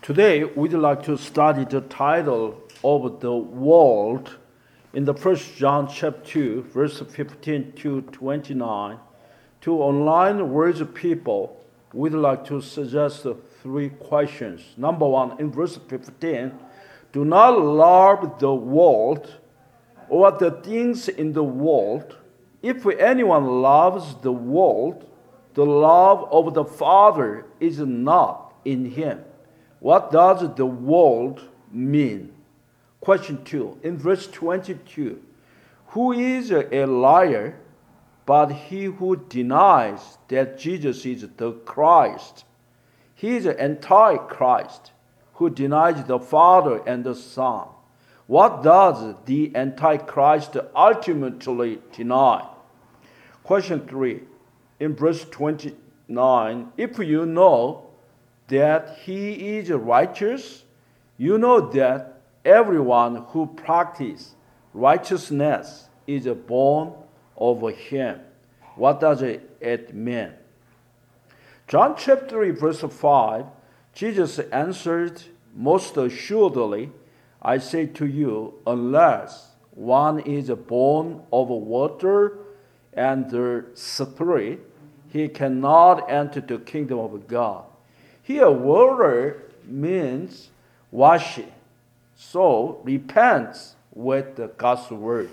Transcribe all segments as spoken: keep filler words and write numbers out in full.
Today, we'd like to study the title of the world in the First John chapter two, verse fifteen to twenty-nine. To online words people, we'd like to suggest three questions. Number one, in verse fifteen, do not love the world or the things in the world. If anyone loves the world, the love of the Father is not in him. What does the world mean? Question two, in verse twenty-two, who is a liar but he who denies that Jesus is the Christ? He is an antichrist who denies the Father and the Son. What does the antichrist ultimately deny? Question three, in verse twenty-nine, if you know that he is righteous, you know that everyone who practices righteousness is born of him. What does it mean? John chapter three, verse five, Jesus answered, most assuredly, I say to you, unless one is born of water and the Spirit, he cannot enter the kingdom of God. Here, water means washing. So, repent with the God's word.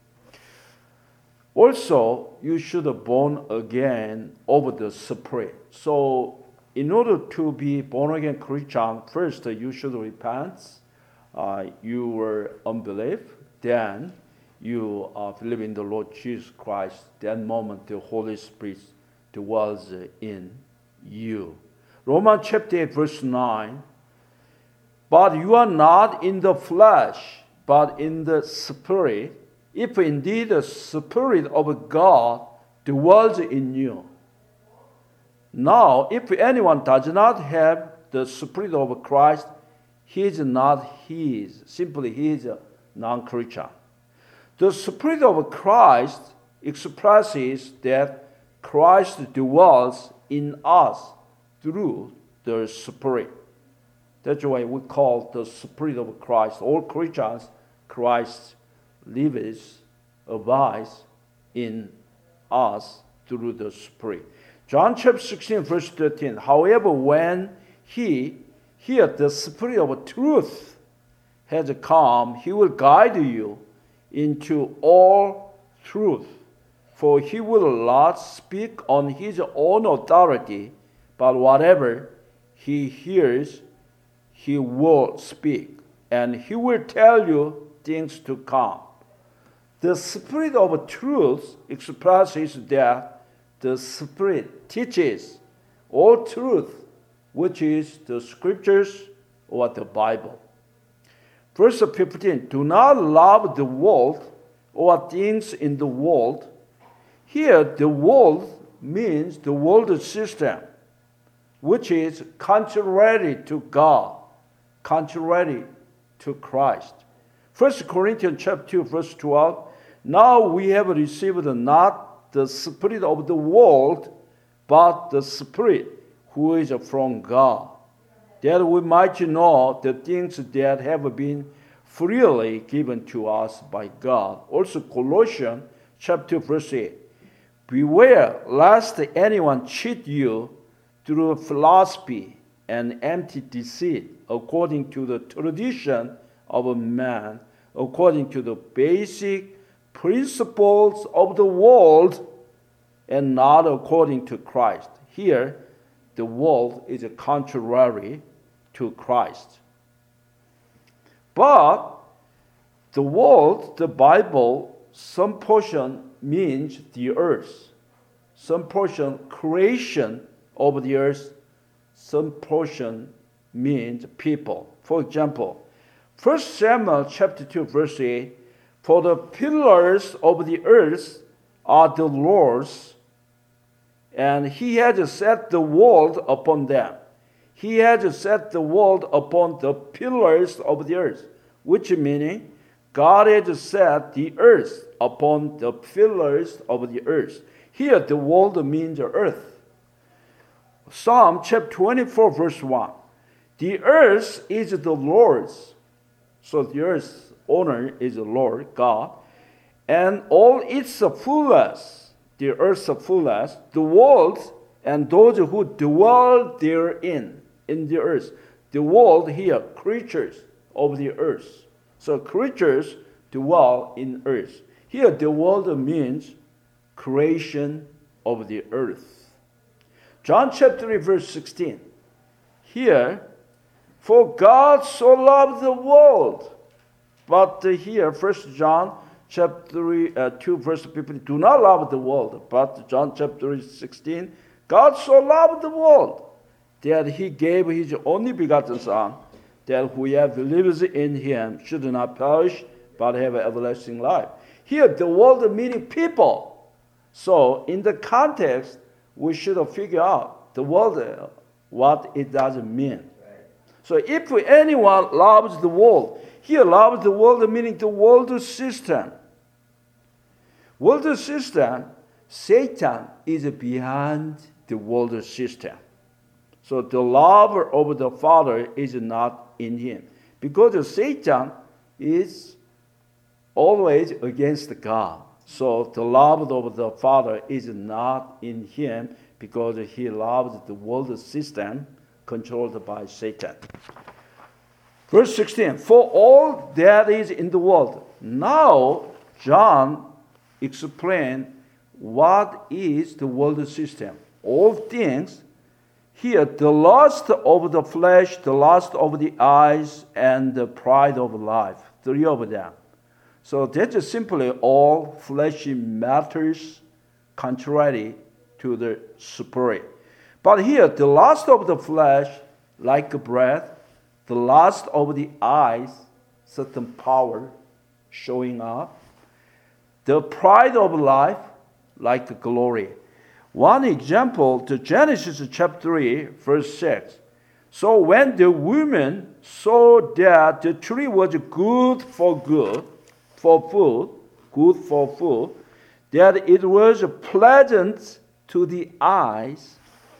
Also, you should be born again of the Spirit. So, in order to be born again Christian, first you should repent uh, your unbelief. Then you uh, believe in the Lord Jesus Christ. That moment, the Holy Spirit dwells in you. Romans chapter eight, verse nine, but you are not in the flesh, but in the Spirit, if indeed the Spirit of God dwells in you. Now, if anyone does not have the Spirit of Christ, he is not his. Simply, he is a non-Christian. The Spirit of Christ expresses that Christ dwells in us through the Spirit. That's why we call the Spirit of Christ. All Christians, Christ lives, abides in us through the Spirit. John chapter sixteen, verse thirteen. However, when he, here the Spirit of truth has come, he will guide you into all truth. For he will not speak on his own authority, but whatever he hears, he will speak, and he will tell you things to come. The Spirit of truth expresses that the Spirit teaches all truth, which is the Scriptures or the Bible. Verse fifteen, do not love the world or things in the world. Here, the world means the world system, which is contrary to God, contrary to Christ. First Corinthians chapter two, verse twelve, now we have received not the Spirit of the world, but the Spirit who is from God, that we might know the things that have been freely given to us by God. Also Colossians chapter two, verse eight, beware lest anyone cheat you through philosophy and empty deceit, according to the tradition of a man, according to the basic principles of the world, and not according to Christ. Here, the world is contrary to Christ. But the world, the Bible, some portion means the earth, some portion creation of the earth, some portion means people. For example, First Samuel chapter two, verse eight, for the pillars of the earth are the Lord's, and he has set the world upon them. He has set the world upon the pillars of the earth, which meaning God has set the earth upon the pillars of the earth. Here the world means the earth. Psalm chapter twenty-four, verse one. The earth is the Lord's. So the earth's owner is the Lord, God. And all its fullness, the earth's fullness, the world, and those who dwell therein, in the earth. The world here, creatures of the earth. So creatures dwell in earth. Here the world means creation of the earth. John chapter three, verse sixteen. Here, for God so loved the world. But here, First John chapter three, uh, two, verse fifteen, do not love the world. But John chapter three, sixteen, God so loved the world that he gave his only begotten Son, that whoever believes in him should not perish, but have everlasting life. Here, the world meaning people. So, in the context, we should figure out the world, what it does mean. So, if anyone loves the world, here loves the world meaning the world system. World system, Satan is behind the world system. So the love of the Father is not in him. Because Satan is always against God. So the love of the Father is not in him because he loves the world system controlled by Satan. Verse sixteen, for all that is in the world. Now John explained what is the world system. All things. Here, the lust of the flesh, the lust of the eyes, and the pride of life. Three of them. So that's simply all fleshy matters contrary to the spirit. But here, the lust of the flesh, like breath, the lust of the eyes, certain power showing up, the pride of life, like glory. One example, the Genesis chapter three, verse six. So when the woman saw that the tree was good for good, for food, good for food, that it was pleasant to the eyes,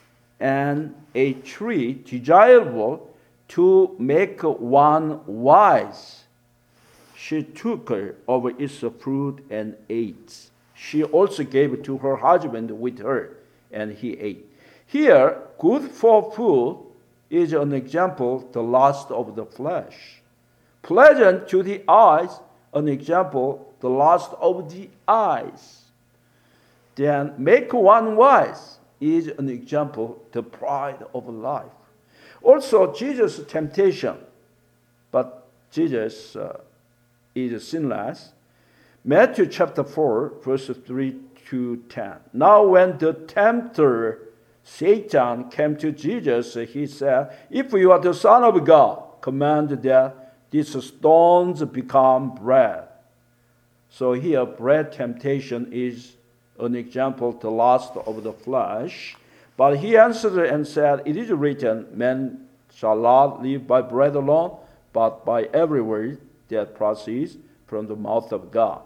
and a tree desirable to make one wise, she took of its fruit and ate. She also gave it to her husband with her, and he ate. Here, good for food is an example, the lust of the flesh. Pleasant to the eyes, an example, the lust of the eyes. Then make one wise is an example, the pride of life. Also, Jesus' temptation, but Jesus uh, is sinless. Matthew chapter four, verses three to ten. Now when the tempter, Satan, came to Jesus, he said, if you are the Son of God, command that these stones become bread. So here, bread temptation is an example, the lust of the flesh. But he answered and said, it is written, man shall not live by bread alone, but by every word that proceeds from the mouth of God.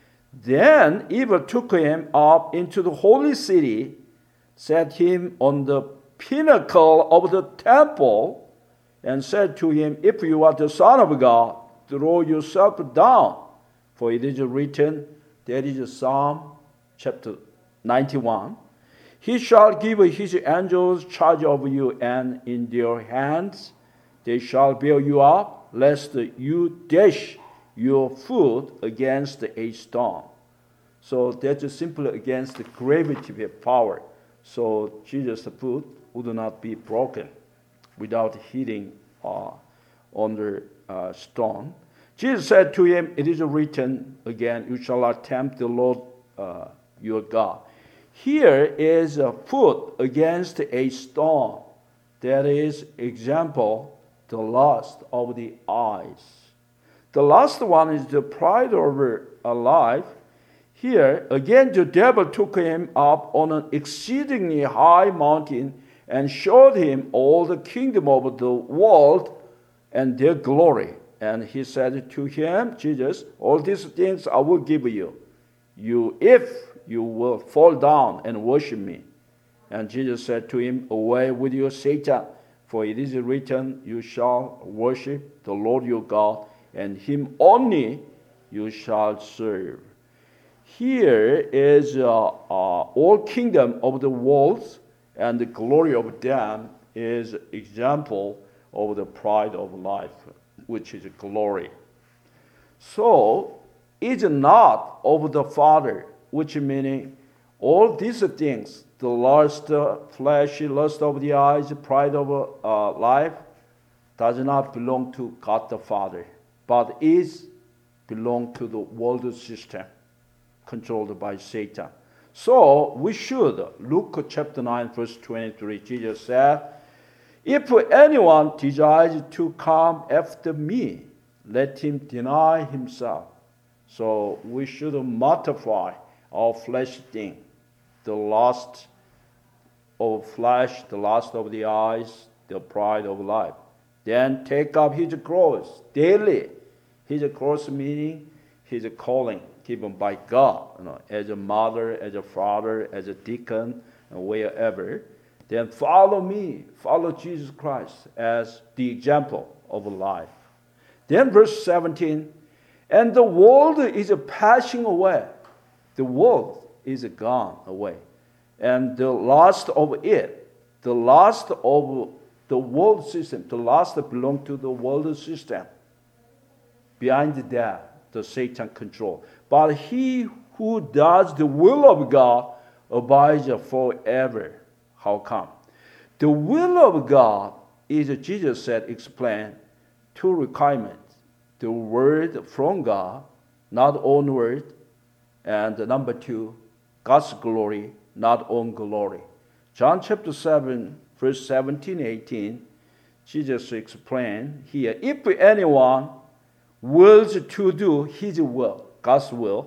Then Eve took him up into the holy city, set him on the pinnacle of the temple, and said to him, if you are the Son of God, throw yourself down. For it is written, that is Psalm chapter ninety-one, he shall give his angels charge over you, and in their hands they shall bear you up, lest you dash your foot against a stone. So that's simply against the gravity power. So Jesus' foot would not be broken without hitting uh, on the uh, stone. Jesus said to him, it is written again, you shall not tempt the Lord uh, your God. Here is a foot against a stone. That is example, the lust of the eyes. The last one is the pride over a life. Here, again, the devil took him up on an exceedingly high mountain and showed him all the kingdom of the world and their glory. And he said to him, Jesus, all these things I will give you, you if you will fall down and worship me. And Jesus said to him, away with you, Satan, For it is written, you shall worship the Lord your God, and him only you shall serve. Here is uh, uh, all kingdom of the world, and the glory of them is example of the pride of life, which is glory. So, it's not of the Father, which meaning all these things, the lust, uh, fleshy lust of the eyes, pride of uh, life, does not belong to God the Father, but is belong to the world system controlled by Satan. So we should, Luke chapter nine, verse twenty-three, Jesus said, if anyone desires to come after me, let him deny himself. So we should mortify our flesh thing, the lust of flesh, the lust of the eyes, the pride of life. Then take up his cross daily. His cross meaning his calling given by God, you know, as a mother, as a father, as a deacon, and wherever. Then follow me, follow Jesus Christ as the example of life. Then verse seventeen, and the world is passing away. The world is gone away. And the lust of it, the lust of the world system, the lust that belongs to the world system. Behind that, the Satan control. But he who does the will of God abides forever. How come? The will of God is, Jesus said, explained, two requirements. The word from God, not own word. And number two, God's glory, not own glory. John chapter seven, verse seventeen, eighteen, Jesus explained here, if anyone wills to do his will, God's will,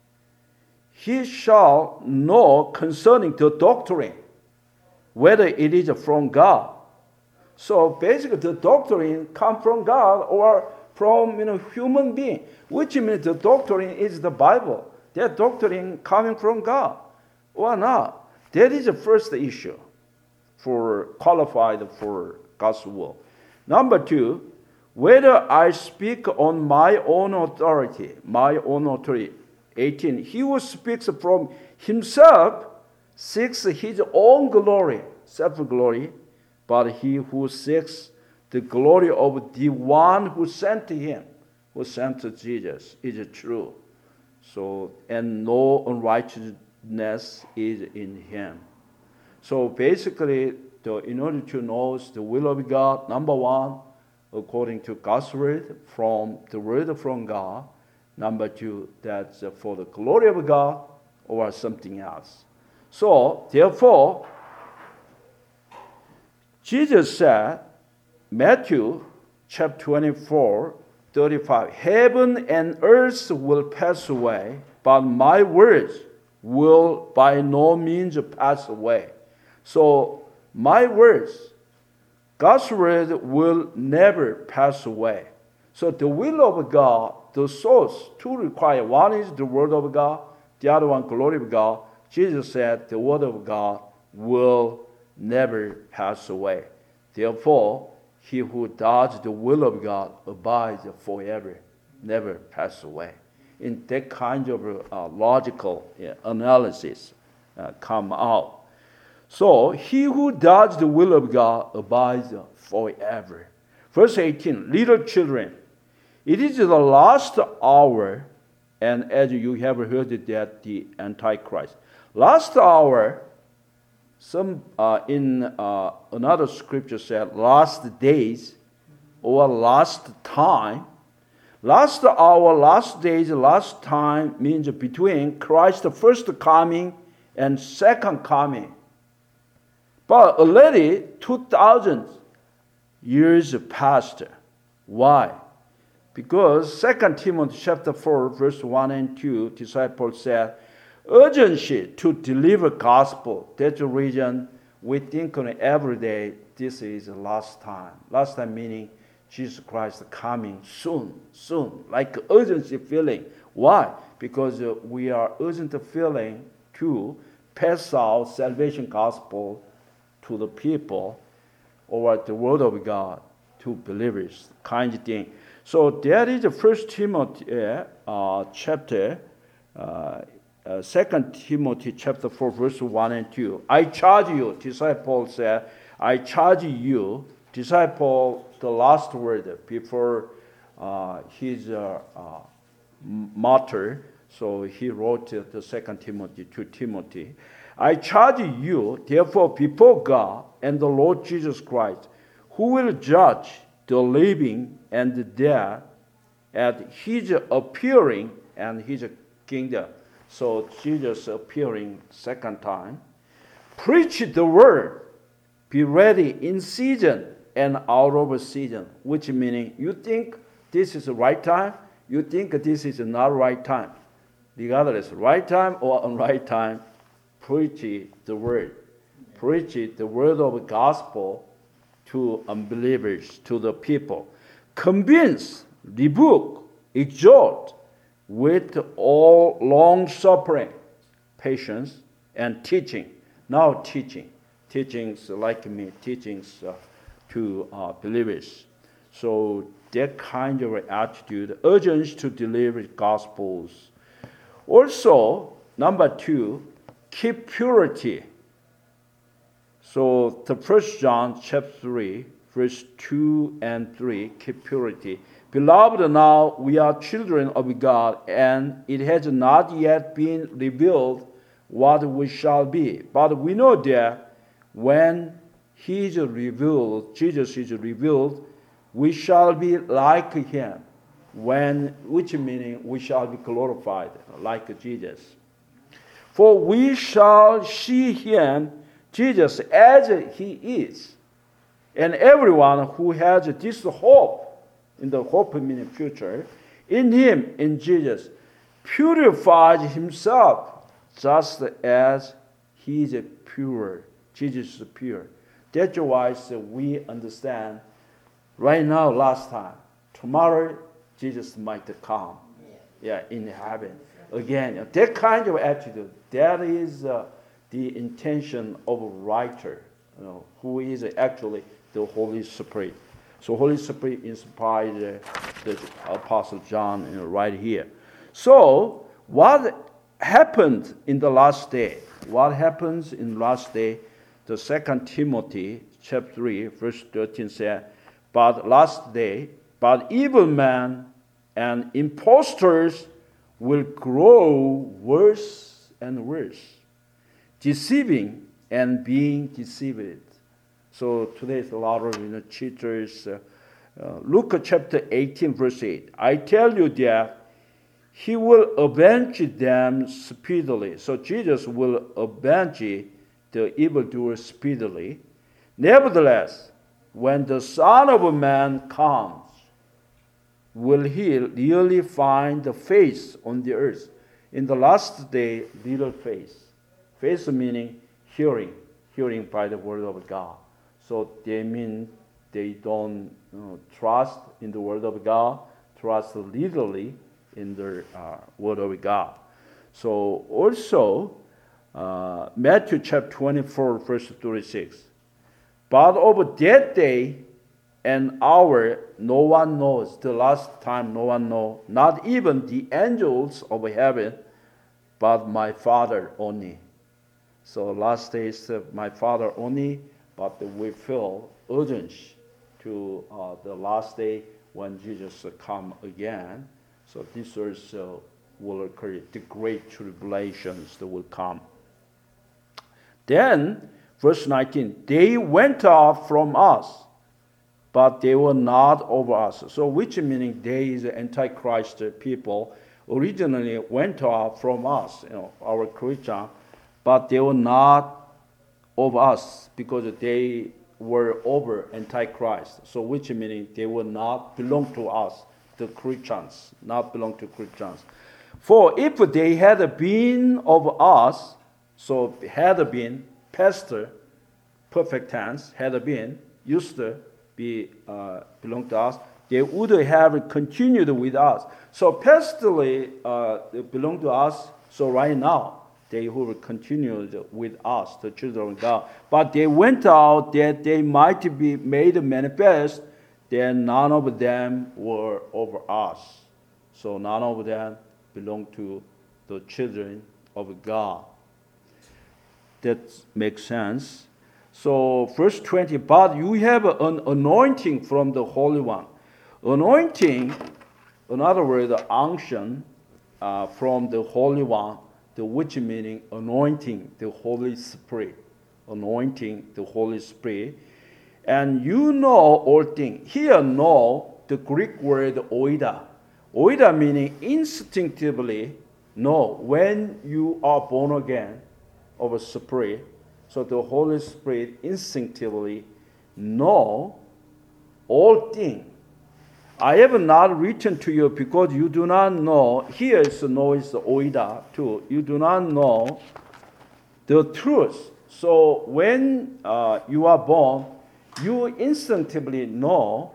he shall know concerning the doctrine, whether it is from God. So basically the doctrine comes from God or from, you know, human being, which means the doctrine is the Bible. That doctrine coming from God or not. That is the first issue for qualified for God's will. Number two, whether I speak on my own authority, my own authority. eighteen, he who speaks from himself seeks his own glory, self-glory, but he who seeks the glory of the one who sent him, who sent Jesus, is true. So, and no unrighteousness is in him. So basically, the, in order to know the will of God, number one, according to God's word, from the word from God. Number two, that's for the glory of God or something else. So, therefore, Jesus said, Matthew chapter twenty-four, thirty-five, heaven and earth will pass away, but my words will by no means pass away. So, my words, God's word will never pass away. So the will of God, the source, two require. One is the word of God, the other one, glory of God. Jesus said the word of God will never pass away. Therefore, he who does the will of God abides forever, never pass away. In that kind of uh, logical yeah, analysis uh, come out. So, he who does the will of God abides forever. Verse eighteen, little children, it is the last hour, and as you have heard that the Antichrist. Last hour, some uh, in uh, another scripture said last days or last time. Last hour, last days, last time means between Christ's first coming and second coming. But already two thousand years passed. Why? Because Second Timothy chapter four, verse one and two, disciples said, urgency to deliver gospel. That's the reason we think on every day, this is the last time. Last time meaning Jesus Christ coming soon, soon, like urgency feeling. Why? Because uh, we are urgent feeling to pass out salvation gospel to the people over the word of God to believers, kind of thing. So that is the First Timothy uh, chapter, uh, uh, Second Timothy chapter four, verse one and two. I charge you, disciple said, I charge you, disciple, the last word before uh, his uh, uh, martyr. So he wrote uh, the Second Timothy to Timothy. I charge you, therefore, before God and the Lord Jesus Christ, who will judge the living and the dead at his appearing and his kingdom. So Jesus appearing second time. Preach the word. Be ready in season and out of season. Which meaning you think this is the right time, you think this is not right time. Regardless, right time or unright time, preach the word. Preach the word of the gospel to unbelievers, to the people. Convince, rebuke, exhort with all long suffering, patience, and teaching. Now teaching. Teachings like me, teachings uh, to uh, believers. So that kind of attitude, urgence to deliver gospels. Also, number two, keep purity. So the First John chapter three, verse two and three, keep purity. Beloved, now we are children of God, and it has not yet been revealed what we shall be. But we know that when he is revealed, Jesus is revealed, we shall be like him. When, which meaning we shall be glorified like Jesus. For we shall see him, Jesus, as he is. And everyone who has this hope, in the hope meaning future, in him, in Jesus, purifies himself just as he is pure. Jesus is pure. That's why we understand right now, last time, tomorrow Jesus might come, yeah, in heaven again. That kind of attitude, that is uh, the intention of a writer, you know, who is actually the Holy Spirit. So Holy Spirit inspired uh, the Apostle John, you know, right here. So what happened in the last day? What happens in the last day? The Second Timothy chapter three, verse thirteen said, but last day, but evil men and impostors will grow worse and worse, deceiving and being deceived. So today is a lot of you know, cheaters. Uh, uh, Luke chapter eighteen, verse eight. I tell you that he will avenge them speedily. So Jesus will avenge the evildoers speedily. Nevertheless, when the Son of Man comes, will he really find the face on the earth? In the last day, little face. Face meaning hearing, hearing by the word of God. So they mean they don't you know, trust in the word of God, trust literally in the uh, word of God. So also, uh, Matthew chapter twenty-four, verse thirty-six. But of that day and hour no one knows. The last time no one knows, not even the angels of heaven, but my Father only. So last days uh, my Father only, but we feel urgency to uh, the last day when Jesus uh, come again. So this also will occur. The great tribulations that will come. Then, verse nineteen, they went out from us, but they were not over us. So which meaning they is the Antichrist people originally went out from us, you know, our Christian, but they were not of us because they were over Antichrist. So which meaning they will not belong to us, the Christians, not belong to Christians. For if they had been of us, so had been, past, perfect tense, had been, used to be, uh, belong to us, they would have continued with us. So pastly uh, they belong to us, so right now they who continued with us, the children of God. But they went out that they might be made manifest, that none of them were over us. So none of them belong to the children of God. That makes sense. So verse twenty, but you have an anointing from the Holy One. Anointing, in other words, unction uh, from the Holy One, the which meaning anointing the Holy Spirit. Anointing the Holy Spirit. And you know all things. Here, know, the Greek word oida. Oida meaning instinctively know. When you are born again of a spirit, so the Holy Spirit instinctively know all things. I have not written to you because you do not know. Here is know is oida too. You do not know the truth. So when uh, you are born, you instinctively know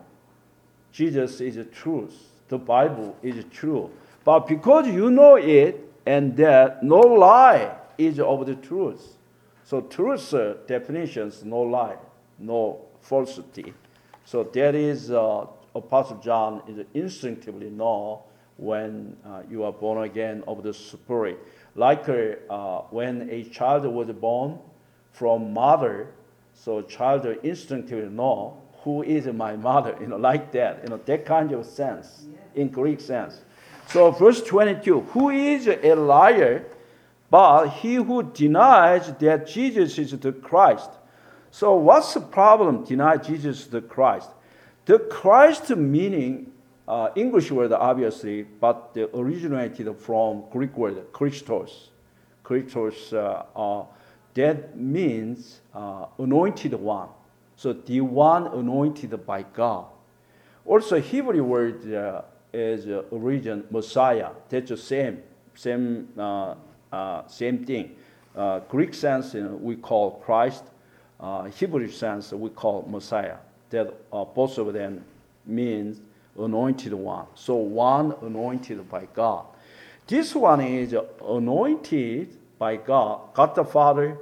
Jesus is the truth. The Bible is true. But because you know it, and that no lie is of the truth. So truth uh, definitions, no lie, no falsity. So that is uh, Apostle John is instinctively know when uh, you are born again of the Spirit. Like uh, when a child was born from mother, so child instinctively know who is my mother, you know, like that, you know, that kind of sense, in Greek sense. So verse twenty-two, who is a liar, but he who denies that Jesus is the Christ. So what's the problem, deny Jesus is the Christ? The Christ meaning, uh, English word obviously, but the originated from Greek word, Christos. Christos, uh, uh, that means uh, anointed one. So the one anointed by God. Also Hebrew word uh, is uh, origin Messiah. That's the same, same, uh, uh, same thing. Uh, Greek sense you know, we call Christ. Uh, Hebrew sense we call Messiah. That uh, both of them means anointed one. So one anointed by God. This one is anointed by God. God the Father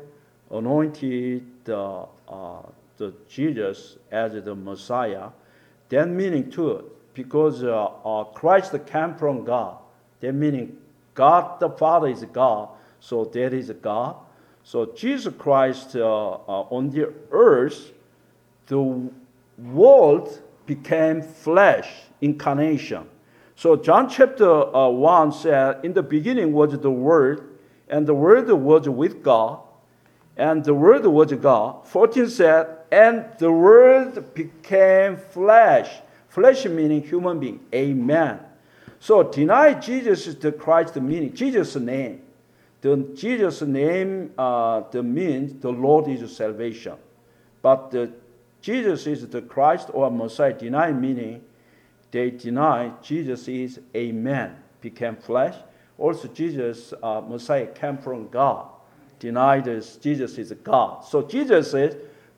anointed uh, uh, the Jesus as the Messiah. That meaning too, because uh, uh, Christ came from God. That meaning God the Father is God. So that is God. So Jesus Christ uh, uh, on the earth, the world became flesh, incarnation. So John chapter uh, one said, in the beginning was the Word, and the Word was with God, and the Word was God. fourteen said, and the Word became flesh. Flesh meaning human being. Amen. So deny Jesus is the Christ meaning, Jesus' name. The Jesus' name uh, the means the Lord is salvation. But the Jesus is the Christ or Messiah, deny meaning they deny Jesus is a man, became flesh. Also Jesus, uh, Messiah came from God, denied this, Jesus is God. So Jesus is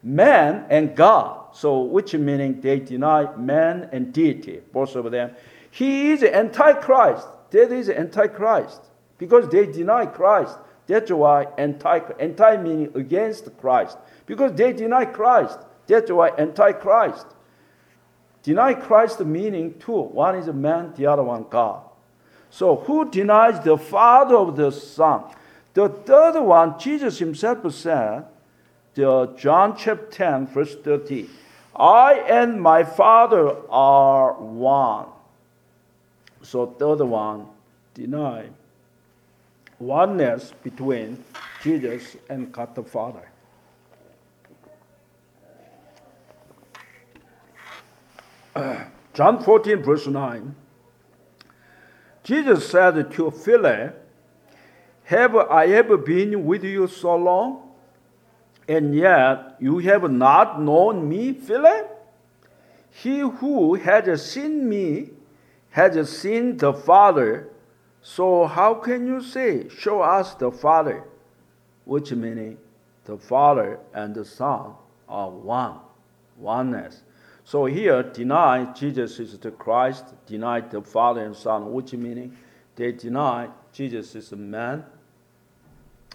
man and God. So which meaning they deny man and deity, both of them. He is antichrist. That is antichrist. Because they deny Christ. That's why anti, anti meaning against Christ. Because they deny Christ. That's why antichrist. Deny Christ meaning two. One is a man, the other one God. So who denies the Father of the Son? The third one, Jesus himself said, the John chapter ten, verse thirty, I and my Father are one. So third one, deny oneness between Jesus and God the Father. John fourteen, verse nine. Jesus said to Philip, have I ever been with you so long, and yet you have not known me, Philip? He who has seen me has seen the Father. So how can you say, show us the Father? Which meaning the Father and the Son are one, oneness. So here, deny Jesus is the Christ, deny the Father and Son, which meaning they deny Jesus is a man,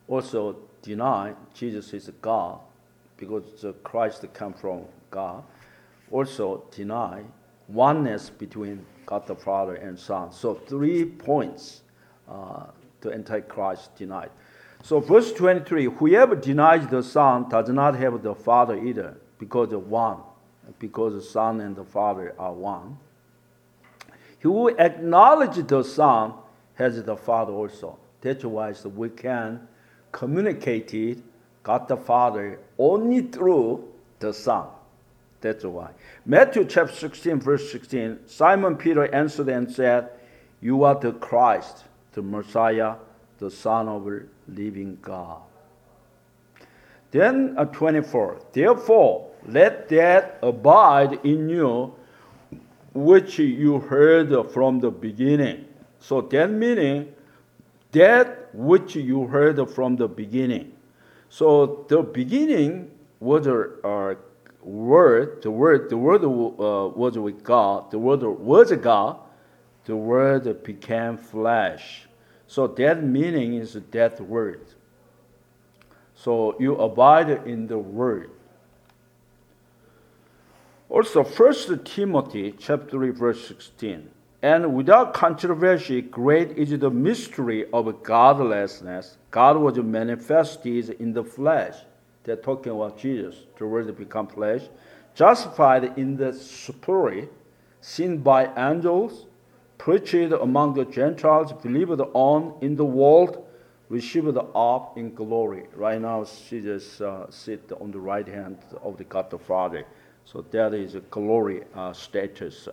also deny Jesus is God, because Christ came from God. Also deny oneness between God the Father and Son. So three points uh, the Antichrist denied. So verse twenty-three, whoever denies the Son does not have the Father either, because of one, because the Son and the Father are one. He who acknowledges the Son has the Father also. That's why so we can communicate it, God the Father, only through the Son. That's why. Matthew chapter sixteen, verse sixteen, Simon Peter answered and said, you are the Christ, the Messiah, the Son of the living God. Then uh, twenty-four, therefore let that abide in you which you heard from the beginning. So that meaning that which you heard from the beginning. So the beginning was a uh, word, the word, the word uh, was with God, the word was God, the word became flesh. So that meaning is that word. So you abide in the word. Also, First Timothy chapter three, verse sixteen. And without controversy, great is the mystery of godlessness. God was manifested in the flesh. They're talking about Jesus, the word become flesh. Justified in the spirit, seen by angels, preached among the Gentiles, believed on in the world, received up in glory. Right now, Jesus uh, sits on the right hand of the God the Father. So that is a glory uh, status.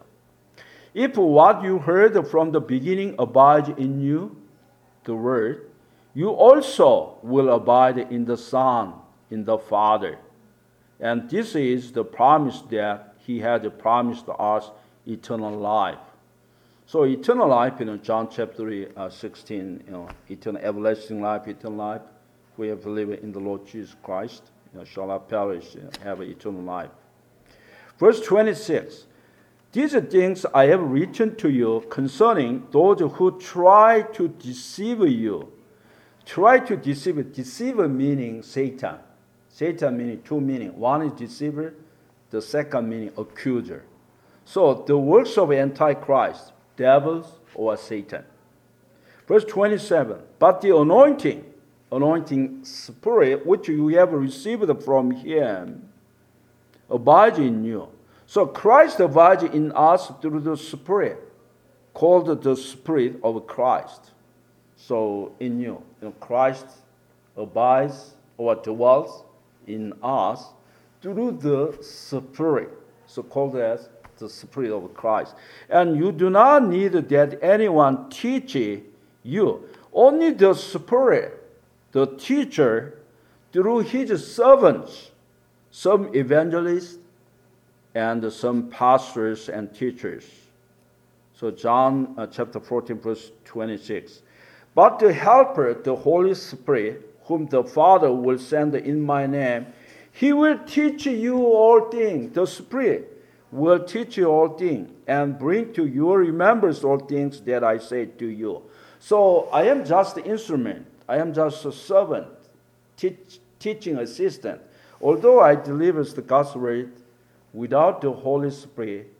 If what you heard from the beginning abides in you, the word, you also will abide in the Son, in the Father. And this is the promise that he had promised us, eternal life. So eternal life, you know, John chapter three, uh, sixteen, you know, eternal everlasting life, eternal life. We have believed in the Lord Jesus Christ, you know, shall not perish, you know, have eternal life. Verse twenty-six, these things I have written to you concerning those who try to deceive you. Try to deceive, deceiver meaning Satan. Satan meaning two meaning. One is deceiver, the second meaning accuser. So the works of Antichrist, devils or Satan. Verse twenty-seven, but the anointing, anointing spirit which you have received from him, abides in you. So Christ abides in us through the Spirit, called the Spirit of Christ. So in you, you know, Christ abides or dwells in us through the Spirit, so called as the Spirit of Christ. And you do not need that anyone teach you. Only the Spirit, the teacher, through his servants, some evangelists, and some pastors and teachers. So John uh, chapter fourteen, verse twenty-six. But the Helper, the Holy Spirit, whom the Father will send in my name, he will teach you all things. The Spirit will teach you all things and bring to your remembrance all things that I say to you. So I am just the instrument. I am just a servant, teach, teaching assistant. Although I deliver the gospel, without the Holy Spirit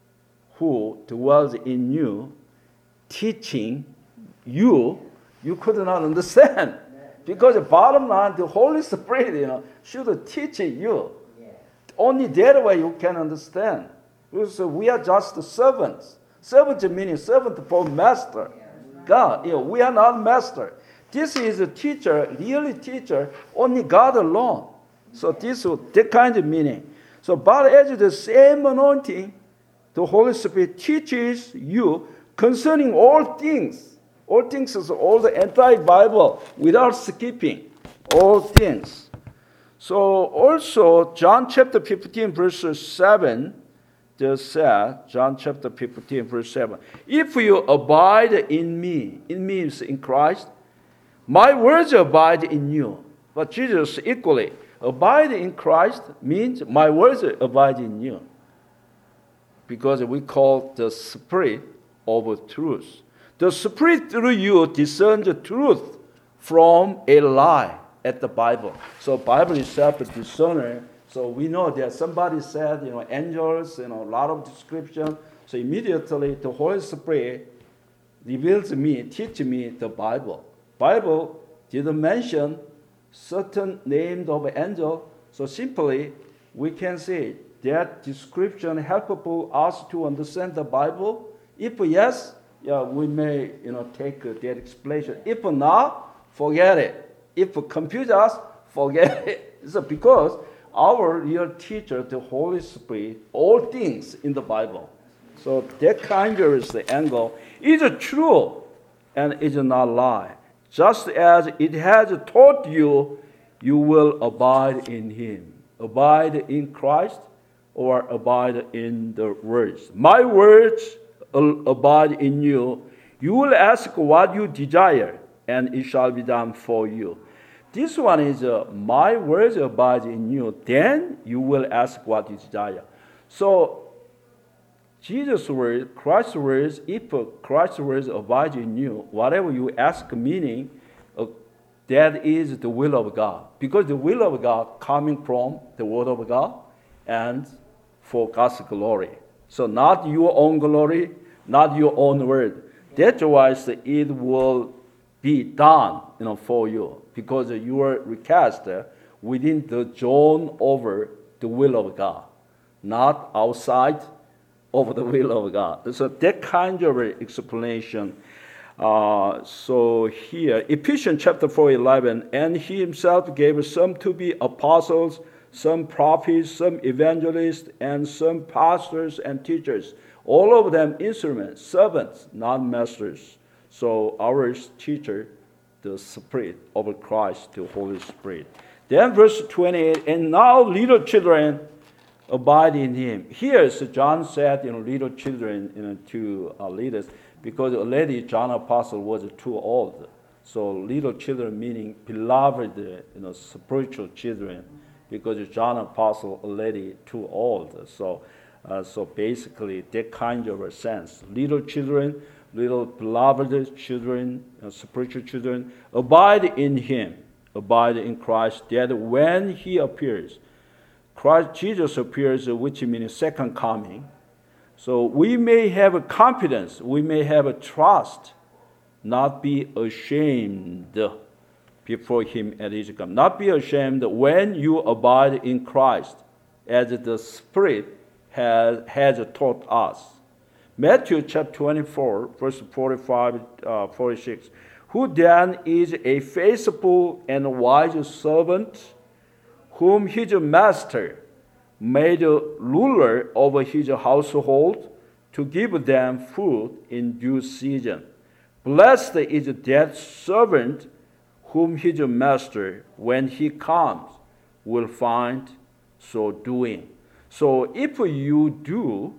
who dwells in you, teaching you, you could not understand. Because the bottom line, the Holy Spirit, you know, should teach you. Only that way you can understand. Because we are just servants. Servant meaning servant for master. God, you know, we are not master. This is a teacher, really teacher, only God alone. So this that kind of meaning. So, but as the same anointing, the Holy Spirit teaches you concerning all things. All things is all the entire Bible without skipping. All things. So also John chapter fifteen, verse seven, just said, John chapter fifteen, verse seven. If you abide in me, in me is in Christ, my words abide in you. But Jesus equally, abide in Christ means my words abide in you. Because we call the Spirit of truth. The Spirit through you discerns the truth from a lie at the Bible. So Bible itself is discerner. So we know that somebody said, you know, angels, you know, a lot of description. So immediately the Holy Spirit reveals me, teach me the Bible. Bible didn't mention certain names of angel. So simply we can say that description helpful us to understand the Bible. If yes, yeah, we may, you know, take uh, that explanation. If not, forget it. If it confuse us, forget it. So because our real teacher, the Holy Spirit, all things in the Bible. So that kind of the angle is true and is not lie. Just as it has taught you, you will abide in him. Abide in Christ or abide in the words. My words abide in you. You will ask what you desire, and it shall be done for you. This one is, uh, my words abide in you, then you will ask what you desire. So, Jesus' words, Christ's words, if Christ's words abide in you, whatever you ask, meaning, uh, that is the will of God. Because the will of God coming from the word of God and for God's glory. So not your own glory, not your own word. That's why it will be done, you know, for you. Because your request within the zone over the will of God, not outside of the will of God. So that kind of explanation. Uh, so here, Ephesians chapter four, eleven, and he himself gave some to be apostles, some prophets, some evangelists, and some pastors and teachers. All of them instruments, servants, not masters. So our teacher, the Spirit of Christ, the Holy Spirit. Then verse twenty-eight, and now little children abide in him. Here, so John said, you know, little children, you know, to uh, leaders, because already John Apostle was too old. So little children meaning beloved, you know, spiritual children, because John Apostle already too old. So, uh, so basically that kind of a sense. Little children, little beloved children, uh, spiritual children, abide in him, abide in Christ, that when he appears, Christ Jesus appears, which means second coming. So we may have a confidence, we may have a trust, not be ashamed before him at his coming. Not be ashamed when you abide in Christ, as the Spirit has, has taught us. Matthew chapter twenty-four, verse forty-five, uh, forty-six. Who then is a faithful and wise servant, whom his master made a ruler over his household, to give them food in due season. Blessed is that servant whom his master, when he comes, will find so doing. So if you do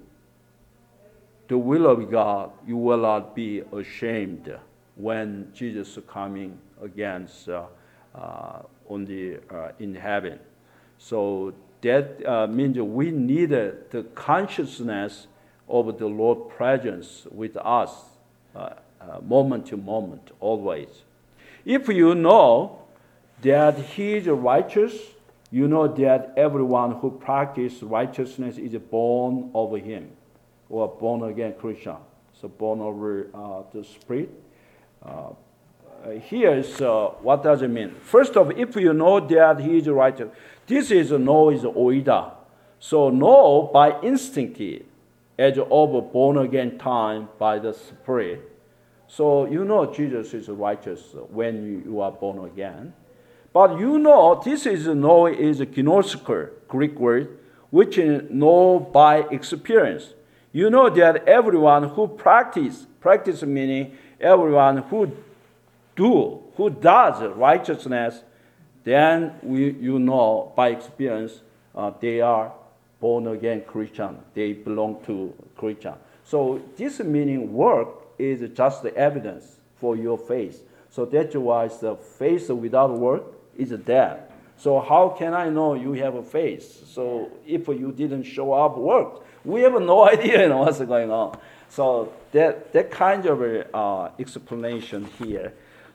the will of God, you will not be ashamed when Jesus is coming against uh, uh, on the uh, in heaven. So that uh, means we need uh, the consciousness of the Lord's presence with us, uh, uh, moment to moment, always. If you know that he is righteous, you know that everyone who practices righteousness is born of him, or born again Christian. So born over uh, the Spirit. Uh, here is uh, what does it mean? First of all, if you know that he is righteous, this is know is oida. So know by instinct, as of born again time by the Spirit. So you know Jesus is righteous when you, you are born again. But you know this is know is a gnosko, Greek word, which is know by experience. You know that everyone who practice, practice meaning everyone who do, who does righteousness, then we, you know by experience uh, they are born again Christian. They belong to Christian. So this meaning work is just the evidence for your faith. So that's why the faith without work is dead. So how can I know you have a faith? So if you didn't show up work, we have no idea, you know, what's going on. So that that kind of uh, explanation here.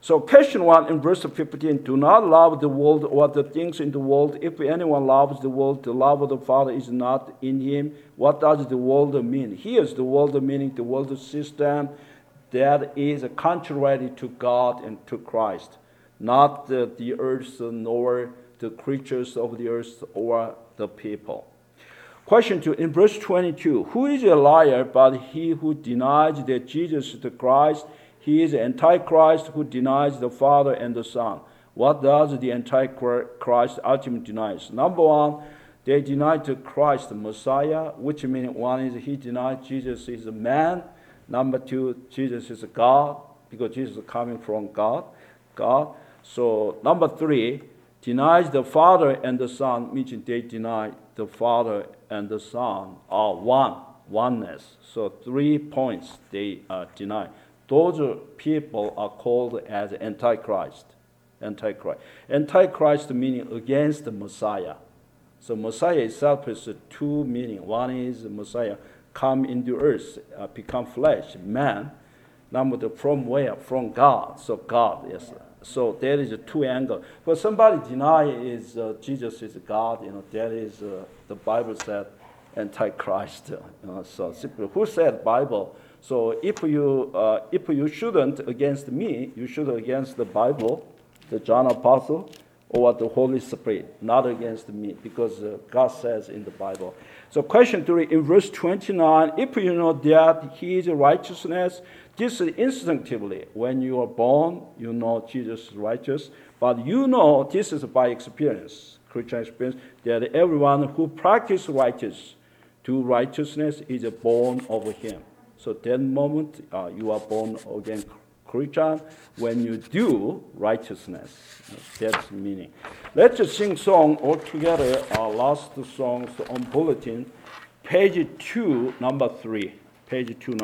So question one in verse fifteen, do not love the world or the things in the world. If anyone loves the world, the love of the Father is not in him. What does the world mean? Here's the world meaning the world system that is contrary to God and to Christ, not the, the earth nor the creatures of the earth or the people. Question two, in verse twenty-two, who is a liar but he who denies that Jesus is the Christ? He is the Antichrist who denies the Father and the Son. What does the Antichrist ultimately deny? Number one, they deny the Christ the Messiah, which means one is he denies Jesus is a man. Number two, Jesus is a God, because Jesus is coming from God. God. So number three, denies the Father and the Son, meaning they deny the Father and the Son are one, oneness. So three points they uh, deny. Those people are called as Antichrist. Antichrist. Antichrist meaning against the Messiah. So Messiah itself is two meaning. One is Messiah come into earth, uh, become flesh, man. Number two, from where? From God. So God, yes. So there is a two angle. But somebody deny is uh, Jesus is God. You know that is uh, the Bible said Antichrist. You know, so simply, who said Bible? So if you uh, if you shouldn't against me, you should against the Bible, the John Apostle, or the Holy Spirit, not against me, because uh, God says in the Bible. So question three, in verse twenty-nine, if you know that he is righteousness, this is instinctively. When you are born, you know Jesus is righteous, but you know this is by experience, Christian experience, that everyone who practices righteous, to righteousness is born of him. So that moment uh, you are born again Christian when you do righteousness. That's the meaning. Let's just sing song all together. Our last songs on bulletin, page two, number three. Page two.